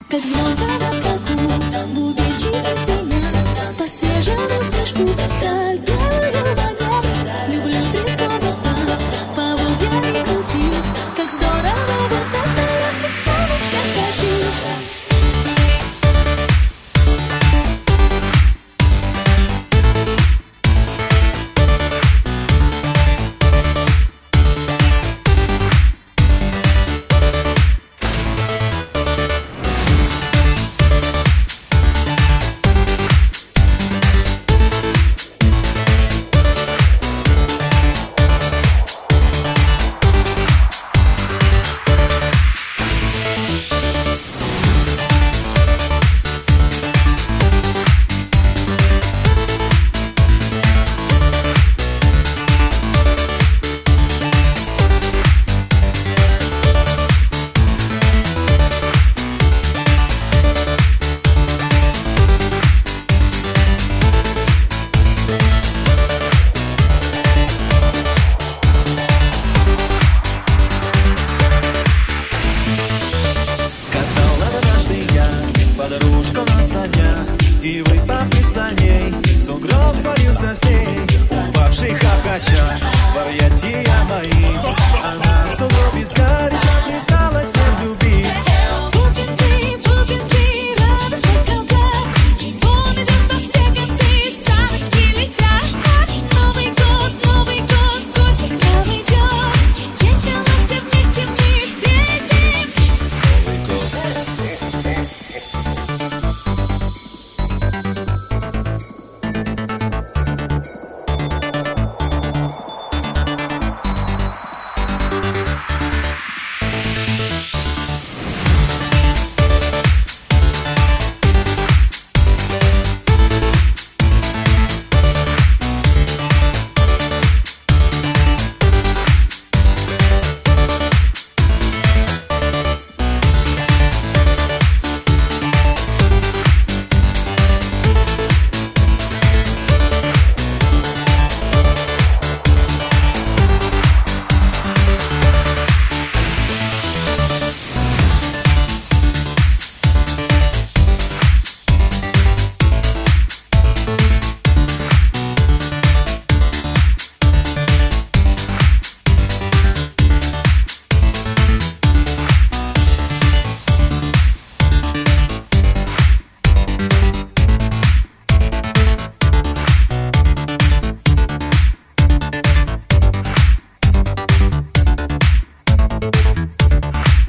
как звонко на скаку, танго бечи без меня, по свежему снежку, так белую вонять, люблю без водопад, по воде и крутить, как здорово вот так на легких саночках катить. Подружка на санях, и выпав из саней, сугроб свалился с ней, упавший хохоча, варьятия мои. Она в сугробе сгоряча, присталась не в любви.